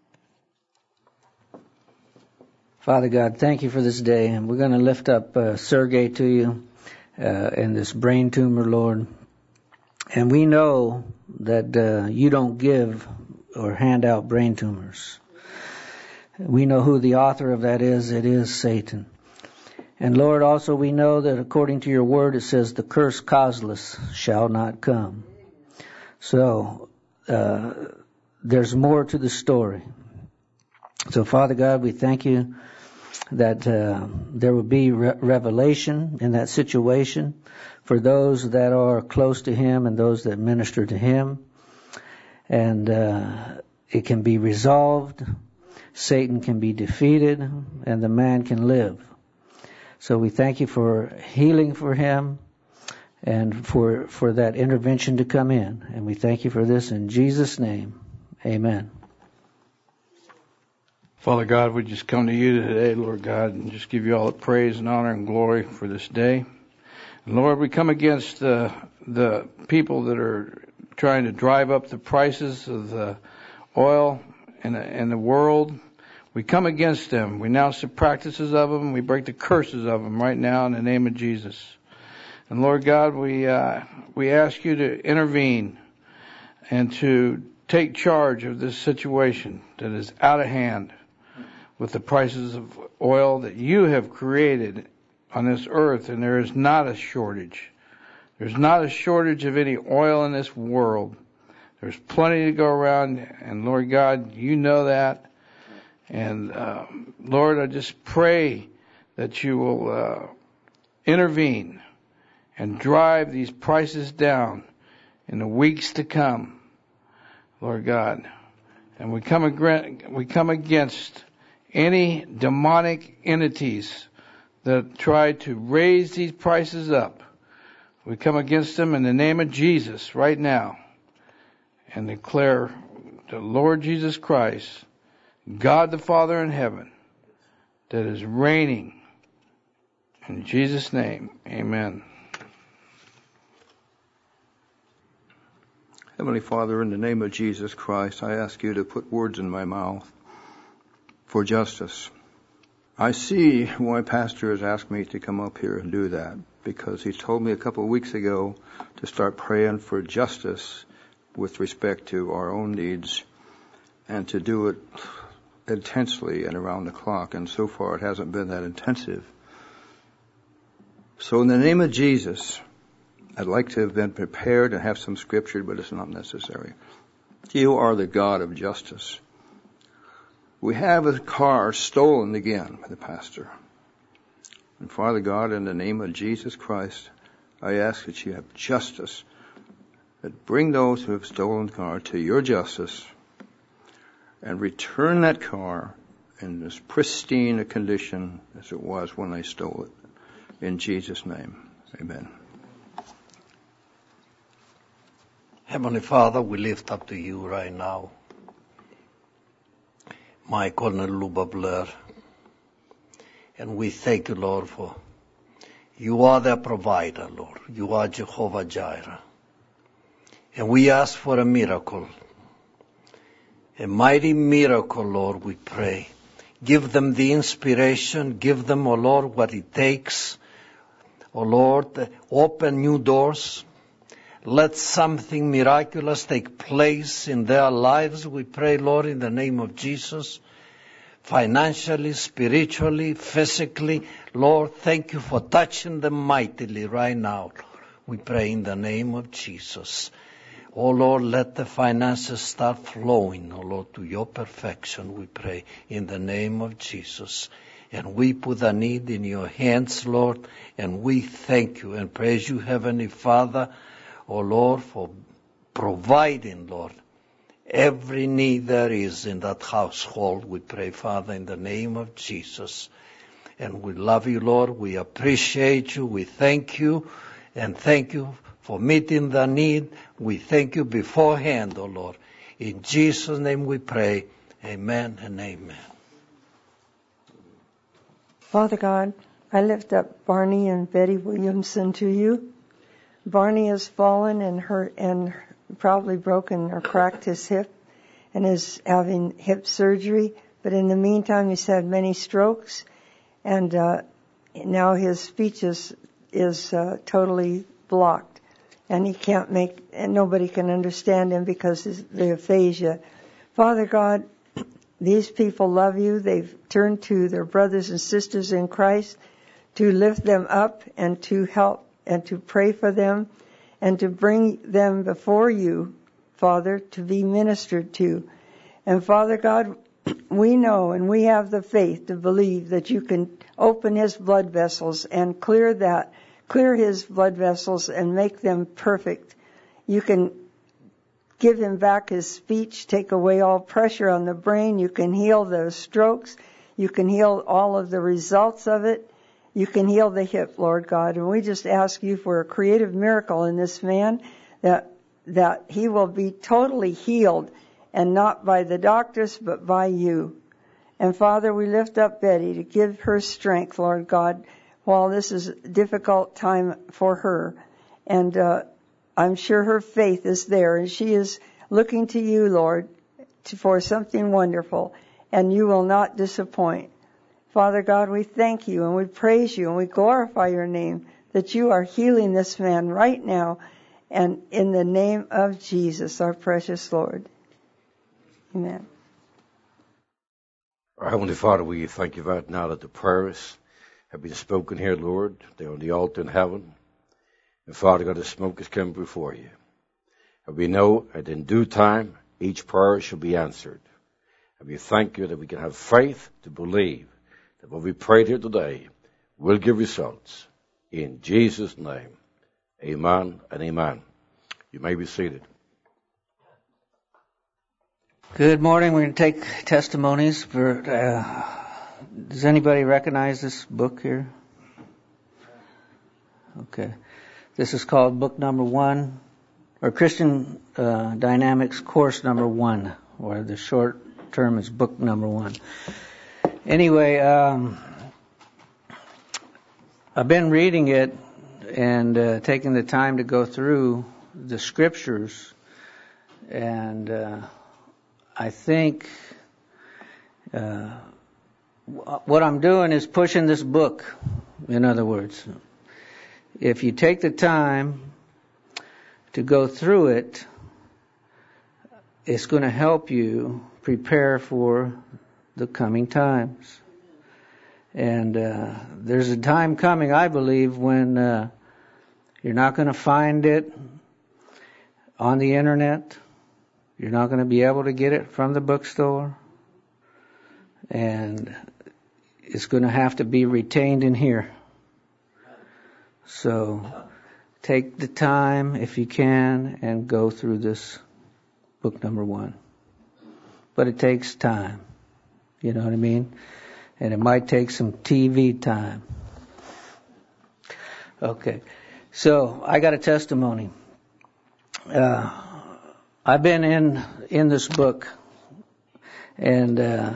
Father God, thank you for this day. And we're going to lift up uh, Sergei to you.
uh, and this brain tumor, Lord. And we know that uh, you don't give or hand out brain tumors. We know who the author of that is. It is Satan. And Lord, also we know that according to your word, it says the curse causeless shall not come. So, uh, there's more to the story. So Father God, we thank you that uh, there will be re- revelation in that situation for those that are close to him and those that minister to him. And uh, it can be resolved. Satan can be defeated, and the man can live. So we thank you for healing for him and for for that intervention to come in. And we thank you for this in Jesus' name. Amen.
Father God, we just come to you today, Lord God, and just give you all the praise and honor and glory for this day. And Lord, we come against the, the people that are trying to drive up the prices of the oil in the, in the world. We come against them. We renounce the practices of them. We break the curses of them right now in the name of Jesus. And Lord God, we uh, we ask you to intervene and to take charge of this situation that is out of hand with the prices of oil that you have created on this earth, and there is not a shortage. There's not a shortage of any oil in this world. There's plenty to go around, and Lord God, you know that. And uh, Lord, I just pray that you will uh, intervene and drive these prices down in the weeks to come, Lord God. And we come ag- we come against any demonic entities that try to raise these prices up. We come against them in the name of Jesus right now and declare the Lord Jesus Christ, God the Father in heaven, that is reigning. In Jesus' name, amen.
Heavenly Father, in the name of Jesus Christ, I ask you to put words in my mouth for justice. I see why Pastor has asked me to come up here and do that, because he told me a couple of weeks ago to start praying for justice with respect to our own needs and to do it intensely and around the clock, and so far it hasn't been that intensive. So in the name of Jesus, I'd like to have been prepared and have some scripture, but it's not necessary. You are the God of justice. We have a car stolen again by the pastor. And Father God, in the name of Jesus Christ, I ask that you have justice, that bring those who have stolen the car to your justice and return that car in as pristine a condition as it was when they stole it. In Jesus' name, amen.
Heavenly Father, we lift up to you right now Michael and Luba Blair. And we thank you, Lord, for you are their provider, Lord. You are Jehovah Jireh. And we ask for a miracle. A mighty miracle, Lord, we pray. Give them the inspiration. Give them, oh Lord, what it takes. Oh Lord, open new doors. Let something miraculous take place in their lives, we pray, Lord, in the name of Jesus. Financially, spiritually, physically. Lord, thank you for touching them mightily right now. We pray in the name of Jesus. Oh Lord, let the finances start flowing, oh Lord, to your perfection, we pray, in the name of Jesus. And we put the need in your hands, Lord, and we thank you and praise you, Heavenly Father, oh Lord, for providing, Lord, every need there is in that household. We pray, Father, in the name of Jesus. And we love you, Lord. We appreciate you. We thank you. And thank you for meeting the need. We thank you beforehand, oh Lord. In Jesus' name we pray. Amen and amen.
Father God, I lift up Barney and Betty Williamson to you. Barney has fallen and hurt and probably broken or cracked his hip and is having hip surgery. But in the meantime, he's had many strokes, and uh, now his speech is is uh, totally blocked, and he can't make, and nobody can understand him because of the aphasia. Father God, these people love you. They've turned to their brothers and sisters in Christ to lift them up and to help and to pray for them and to bring them before you, Father, to be ministered to. And Father God, we know and we have the faith to believe that you can open his blood vessels and clear that, clear his blood vessels and make them perfect. You can give him back his speech, take away all pressure on the brain. You can heal those strokes. You can heal all of the results of it. You can heal the hip, Lord God. And we just ask you for a creative miracle in this man, that that he will be totally healed, and not by the doctors, but by you. And Father, we lift up Betty to give her strength, Lord God, while this is a difficult time for her. And uh, I'm sure her faith is there, and she is looking to you, Lord, to, for something wonderful, and you will not disappoint. Father God, we thank you, and we praise you, and we glorify your name, that you are healing this man right now, and in the name of Jesus, our precious Lord. Amen.
Our Heavenly Father, we thank you right now that the prayers have been spoken here, Lord. They're on the altar in heaven. And Father God, the smoke is coming before you. And we know that in due time, each prayer shall be answered. And we thank you that we can have faith to believe that what we prayed here today will give results. In Jesus' name, amen and amen. You may be seated.
Good morning. We're going to take testimonies. For, uh, does anybody recognize this book here? Okay. This is called book number one, or Christian uh, Dynamics course number one, or the short term is book number one. Anyway, um, I've been reading it and uh, taking the time to go through the scriptures, and uh, I think uh, what I'm doing is pushing this book, in other words. If you take the time to go through it, it's going to help you prepare for the coming times. And uh, there's a time coming, I believe, when uh, you're not going to find it on the internet. You're not going to be able to get it from the bookstore. And it's going to have to be retained in here. So take the time, if you can, and go through this book number one. But it takes time. You know what I mean? And it might take some T V time. Okay. So I got a testimony. Uh, I've been in in this book and uh,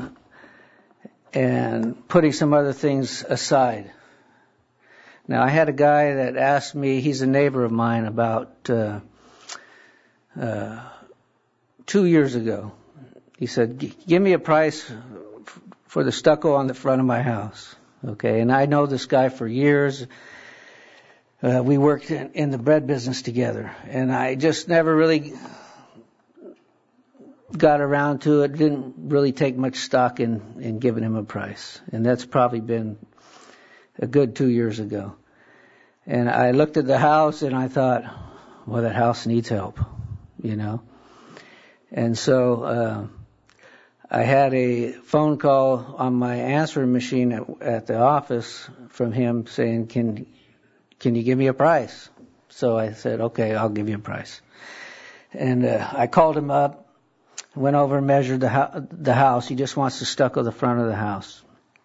and putting some other things aside. Now, I had a guy that asked me, he's a neighbor of mine, about uh, uh, two years ago. He said, give me a price for the stucco on the front of my house. Okay, and I know this guy for years. Uh, we worked in, in the bread business together, and I just never really got around to it, didn't really take much stock in, in giving him a price. And that's probably been a good two years ago. And I looked at the house and I thought, well, that house needs help, you know. And so uh, I had a phone call on my answering machine at, at the office from him saying, can can you give me a price? So I said, okay, I'll give you a price. And uh, I called him up, went over and measured the, ho- the house. He just wants to stucco the front of the house.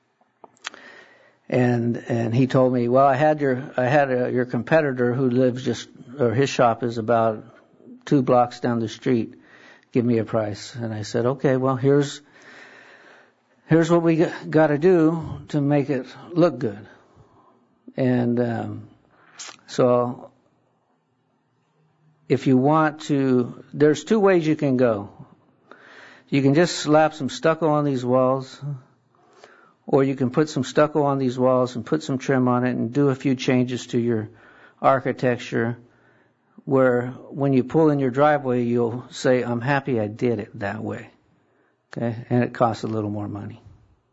And and he told me, well, I had your I had a, your competitor who lives just, or his shop is about two blocks down the street. Give me a price. And I said, okay, well, here's here's what we got to do to make it look good. And um, so, if you want to, there's two ways you can go. You can just slap some stucco on these walls, or you can put some stucco on these walls and put some trim on it and do a few changes to your architecture, where when you pull in your driveway, you'll say, I'm happy I did it that way. Okay? And it costs a little more money.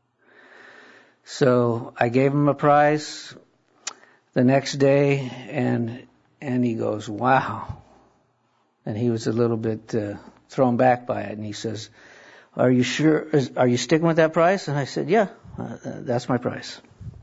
So I gave him a price the next day, and and he goes, wow. And he was a little bit uh, thrown back by it, and he says, are you sure, is, are you sticking with that price? And I said, yeah, uh, that's my price.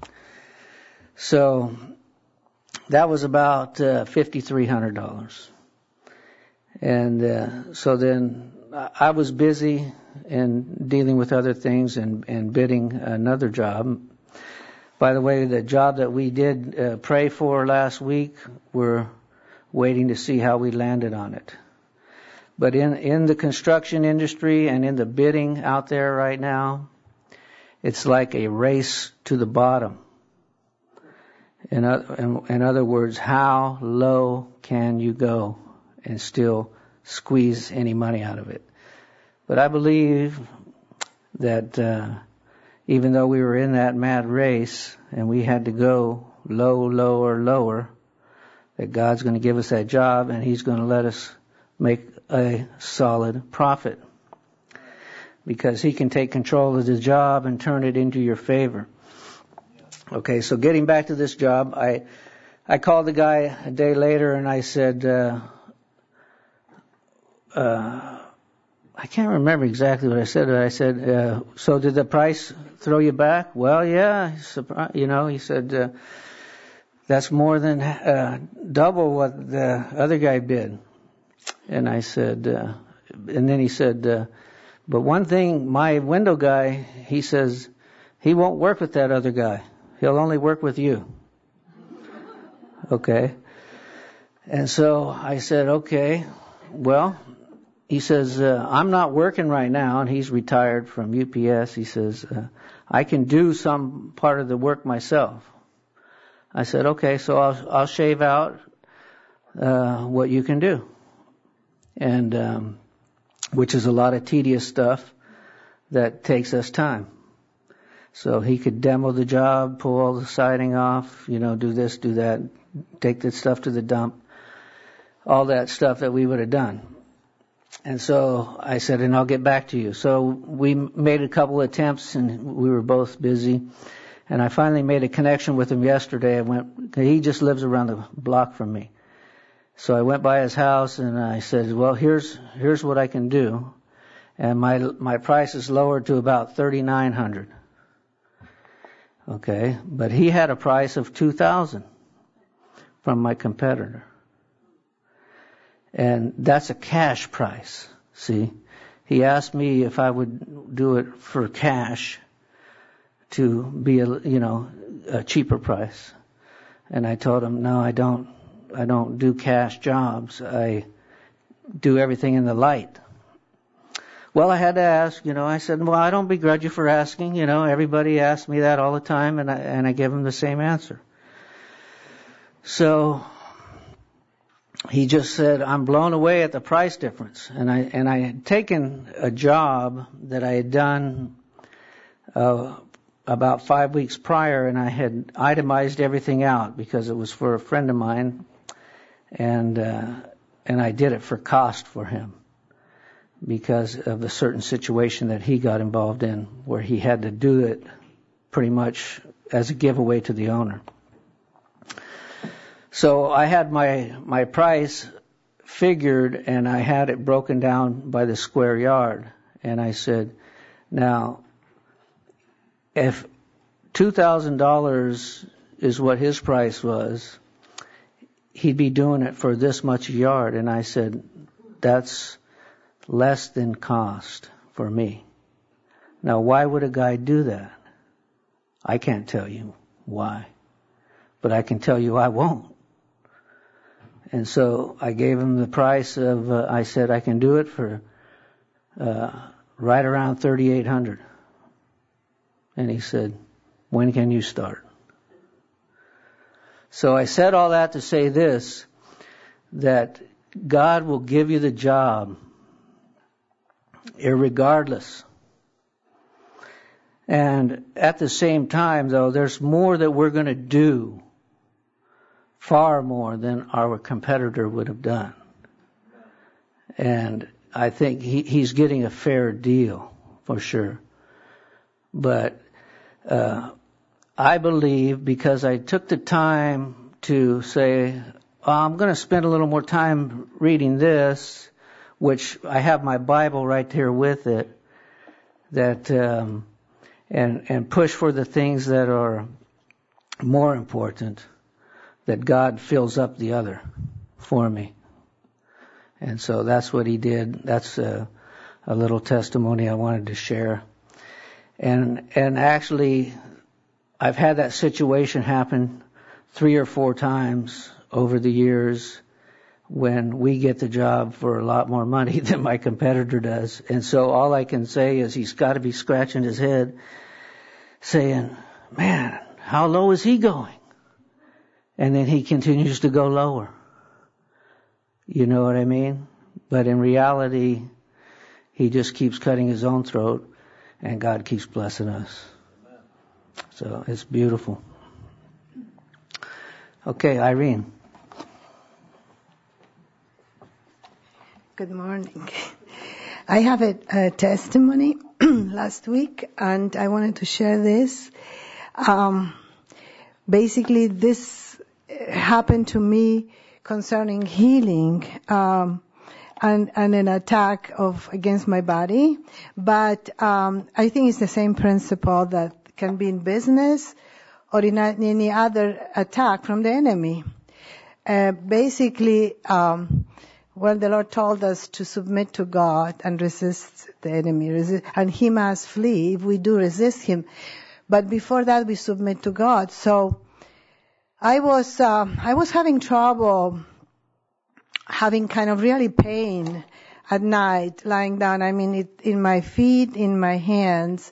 So that was about uh, five thousand three hundred dollars. And uh, so then I was busy and dealing with other things and, and bidding another job. By the way, the job that we did uh, pray for last week, we're waiting to see how we landed on it. But in, in the construction industry and in the bidding out there right now, it's like a race to the bottom. In, in, in other words, how low can you go and still squeeze any money out of it? But I believe that uh, even though we were in that mad race and we had to go low, lower, lower, that God's going to give us that job and He's going to let us make a solid profit. Because He can take control of the job and turn it into your favor. Okay, so getting back to this job, I I called the guy a day later and I said, uh, uh, I can't remember exactly what I said. I said, uh, so did the price throw you back? Well, yeah, you know, he said, uh, that's more than uh, double what the other guy bid. And I said, uh, and then he said, uh, but one thing, my window guy, he says, he won't work with that other guy. He'll only work with you. Okay. And so I said, okay, well, he says, uh, I'm not working right now, and he's retired from U P S. He says, uh, I can do some part of the work myself. I said, okay, so I'll, I'll shave out uh, what you can do. And um, which is a lot of tedious stuff that takes us time. So he could demo the job, pull all the siding off, you know, do this, do that, take the stuff to the dump, all that stuff that we would have done. And so I said, and I'll get back to you. So we made a couple of attempts, and we were both busy. And I finally made a connection with him yesterday. I went, he just lives around the block from me. So I went by his house, and I said, well, here's here's what I can do. And my my price is lowered to about thirty-nine hundred dollars. Okay, but he had a price of two thousand dollars from my competitor. And that's a cash price, see. He asked me if I would do it for cash to be a, you know, a cheaper price. And I told him, no, I don't, I don't do cash jobs. I do everything in the light. Well, I had to ask, you know, I said, well, I don't begrudge you for asking, you know, everybody asks me that all the time, and I, and I give them the same answer. So he just said, I'm blown away at the price difference. And I, and I had taken a job that I had done, uh, about five weeks prior, and I had itemized everything out because it was for a friend of mine, and, uh, and I did it for cost for him, because of a certain situation that he got involved in where he had to do it pretty much as a giveaway to the owner. So I had my, my price figured, and I had it broken down by the square yard. And I said, now, if two thousand dollars is what his price was, he'd be doing it for this much a yard. And I said, that's less than cost for me. Now, why would a guy do that? I can't tell you why, but I can tell you I won't. And so I gave him the price of, uh, I said, I can do it for uh, right around thirty-eight hundred dollars. And he said, when can you start? So I said all that to say this, that God will give you the job irregardless. And at the same time, though, there's more that we're going to do, far more than our competitor would have done. And I think he, he's getting a fair deal, for sure. But uh, I believe, because I took the time to say, oh, I'm going to spend a little more time reading this, which I have my Bible right here with it, that um, and and push for the things that are more important, that God fills up the other for me. And so that's what he did. That's a, a little testimony I wanted to share. And and actually, I've had that situation happen three or four times over the years when we get the job for a lot more money than my competitor does. And so all I can say is he's got to be scratching his head saying, man, how low is he going? And then he continues to go lower. You know what I mean? But in reality, he just keeps cutting his own throat, and God keeps blessing us. So it's beautiful. Okay, Irene.
Good morning. I have a, a testimony last week, and I wanted to share this. Um, basically, this happened to me concerning healing um, and, and an attack of against my body. But um, I think it's the same principle that can be in business or in any other attack from the enemy. Uh, basically, um, well, the Lord told us to submit to God and resist the enemy, resist, and he must flee if we do resist him. But before that, we submit to God. So I was uh, I was having trouble, having kind of really pain at night, lying down. I mean, it, in my feet, in my hands.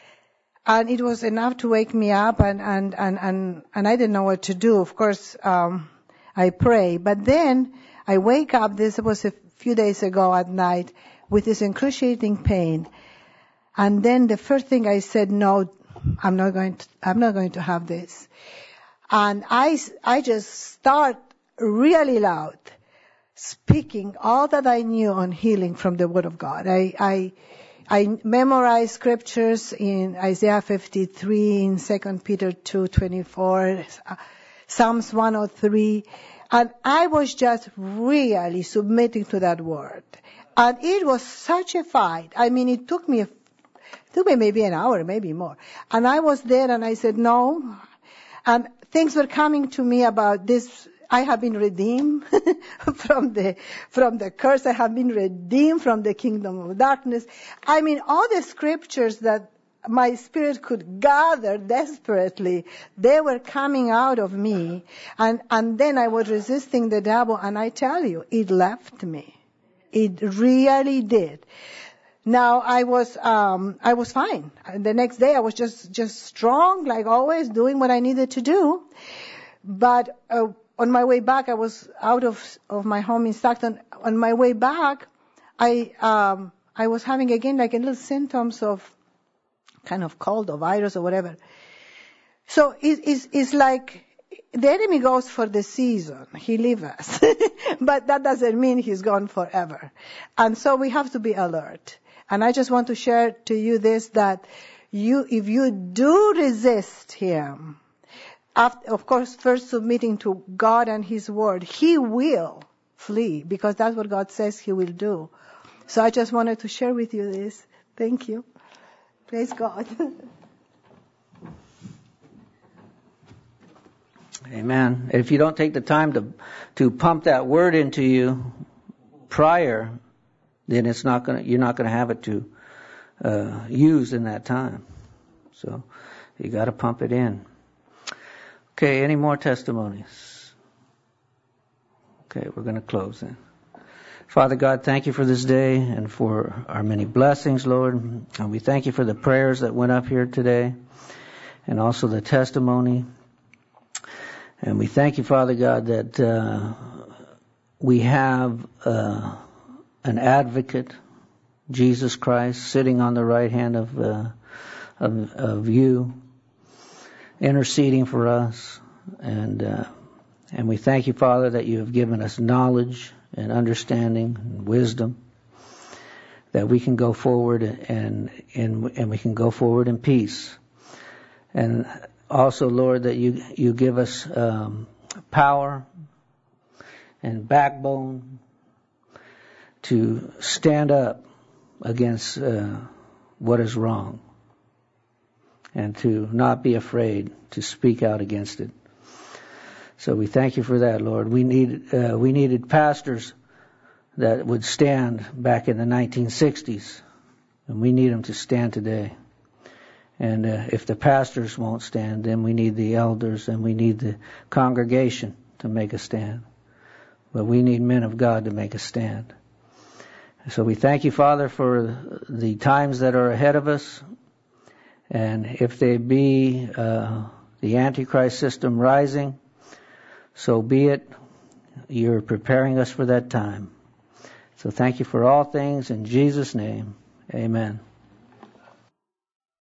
And it was enough to wake me up, and, and, and, and, and I didn't know what to do. Of course, um, I pray. But then I wake up, this was a few days ago at night, with this excruciating pain. And then the first thing I said, no, I'm not going to, I'm not going to have this. And I, I just start really loud, speaking all that I knew on healing from the Word of God. I, I, I memorized scriptures in Isaiah fifty-three, in Second Peter two twenty-four, Psalms one oh three, and I was just really submitting to that word. And it was such a fight. I mean, it took me, a, it took me maybe an hour, maybe more. And I was there and I said, no. And things were coming to me about this. I have been redeemed from the, from the curse. I have been redeemed from the kingdom of darkness. I mean, all the scriptures that my spirit could gather desperately, they were coming out of me. And, and then I was resisting the devil, and I tell you, it left me. It really did. Now I was, um, I was fine. The next day I was just, just strong, like always, doing what I needed to do. But, uh, on my way back, I was out of, of my home in Stockton. On my way back, I, um, I was having again like a little symptoms of kind of cold or virus or whatever. So it, it's, it's like the enemy goes for the season. He leaves us. But that doesn't mean he's gone forever. And so we have to be alert. And I just want to share to you this, that you, if you do resist him, after, of course, first submitting to God and his word, he will flee, because that's what God says he will do. So I just wanted to share with you this. Thank you. Praise God.
Amen. If you don't take the time to to pump that word into you prior, then it's not gonna you're not gonna have it to uh, use in that time. So you got to pump it in. Okay. Any more testimonies? Okay, we're going to close then. Father God, thank you for this day and for our many blessings, Lord. And we thank you for the prayers that went up here today and also the testimony. And we thank you, Father God, that uh, we have uh, an advocate, Jesus Christ, sitting on the right hand of uh, of, of you interceding for us. And, uh, and we thank you, Father, that you have given us knowledge and understanding and wisdom, that we can go forward and, and, and we can go forward in peace. And also, Lord, that you, you give us, um, power and backbone to stand up against uh, what is wrong, and to not be afraid to speak out against it. So we thank you for that, Lord. We need uh, we needed pastors that would stand back in the nineteen sixties, and we need them to stand today. And uh, if the pastors won't stand, then we need the elders and we need the congregation to make a stand. But we need men of God to make a stand. So we thank you, Father, for the times that are ahead of us. And if they be uh, the Antichrist system rising, so be it. You're preparing us for that time. So thank you for all things. In Jesus' name, amen.